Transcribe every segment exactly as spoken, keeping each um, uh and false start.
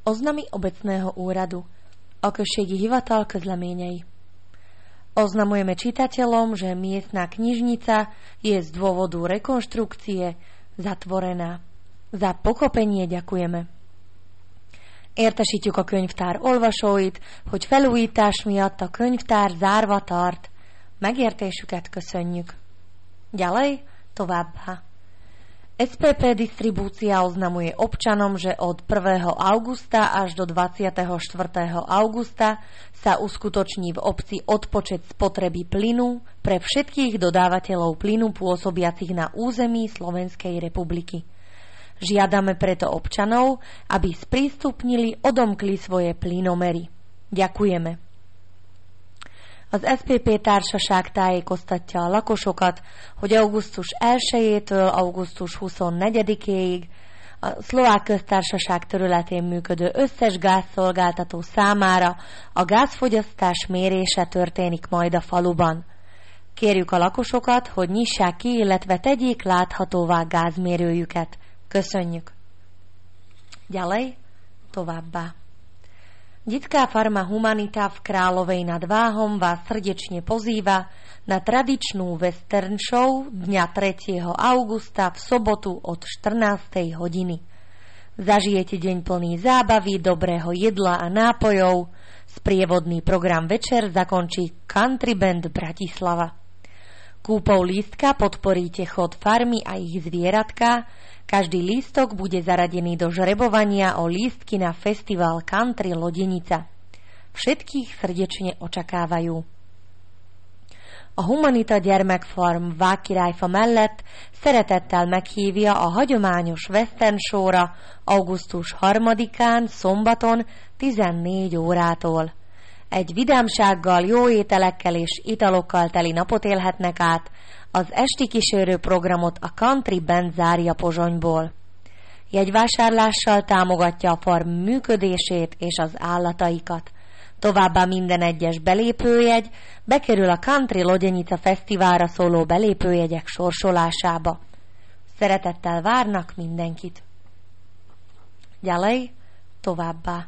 Oznamy obecného úradu. Okrsségi hivatal közleményei. Oznamujeme čitateľom, že miestna knižnica je z dôvodu rekonštrukcie zatvorená. Za pochopenie ďakujeme. Értesítjük a könyvtár olvasóit, hogy felújítás miatt a könyvtár zárva tart. Megértésüket köszönjük. Ďalej, továbbá. es pé pé distribúcia oznamuje občanom, že od prvého augusta až do dvadsiateho štvrtého augusta sa uskutoční v obci odpočet spotreby plynu pre všetkých dodávateľov plynu pôsobiacich na území Slovenskej republiky. Žiadame preto občanov, aby sprístupnili, odomkli svoje plynomery. Ďakujeme. Az es pé pé társaság tájékoztatja a lakosokat, hogy augusztus elsejétől augusztus huszonnegyedikéig a Szlovák Köztársaság területén működő összes gázszolgáltató számára a gázfogyasztás mérése történik majd a faluban. Kérjük a lakosokat, hogy nyissák ki, illetve tegyék láthatóvá gázmérőjüket. Köszönjük. Ďalej, továbbá. Detská farma Humanita v Královej nad Váhom vás srdečne pozýva na tradičnú western show dňa tretieho augusta v sobotu od štrnástej hodiny. Zažijete deň plný zábavy, dobrého jedla a nápojov. Sprievodný program večer zakončí Country Band Bratislava. Kúpou lístka podporíte chod farmy a ich zvieratka. Každý lístok bude zaradený do žrebovania o lístky na festival Country Lodenica. Všetkých srdečne očakávajú. A Humanita gyermekfarm Vákirájfa mellett szeretettel meghívja a hagyományos western showra augusztus harmadikán szombaton tizennégy órától. Egy vidámsággal, jó ételekkel és italokkal teli napot élhetnek át, az esti kísérő programot a Country Band zárja Pozsonyból. Jegyvásárlással támogatja a farm működését és az állataikat. Továbbá minden egyes belépőjegy bekerül a Country Lodenica Fesztiválra szóló belépőjegyek sorsolásába. Szeretettel várnak mindenkit. Ďalej, továbbá.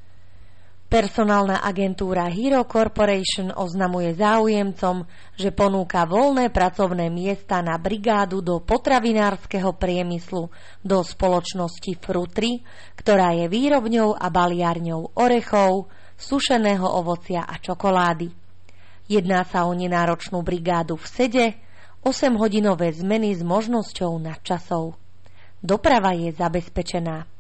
Personálna agentúra Hero Corporation oznamuje záujemcom, že ponúka voľné pracovné miesta na brigádu do potravinárskeho priemyslu do spoločnosti Frutri, ktorá je výrobňou a baliárňou orechov, sušeného ovocia a čokolády. Jedná sa o nenáročnú brigádu v sede, osemhodinové zmeny s možnosťou nadčasov. Doprava je zabezpečená.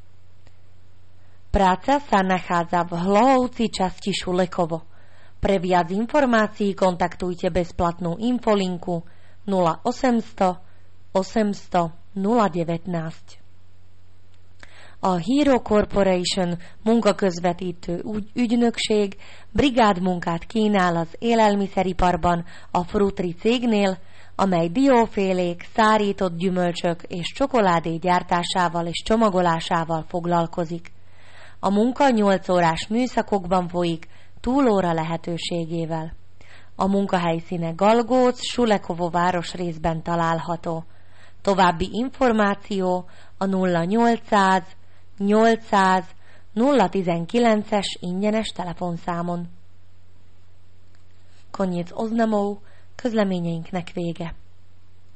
Práca sa nachádza v Hlohovci časti Šulekovo. Pre viac informácií kontaktujte bezplatnú infolinku nula osemsto osemsto nula devätnásť. A Hero Corporation munkaközvetítő ügynökség brigádmunkát kínál az élelmiszeriparban a Frutri cégnél, amely diófélék, szárított gyümölcsök és csokoládé gyártásával és csomagolásával foglalkozik. A munka nyolc órás műszakokban folyik, túlóra lehetőségével. A munkahelyszíne Galgóc, Sulekovo városrészben található. További információ a nulla nyolcszáz nyolcszáz nulla tizenkilences ingyenes telefonszámon. Koniec oznamov, közleményeinknek vége.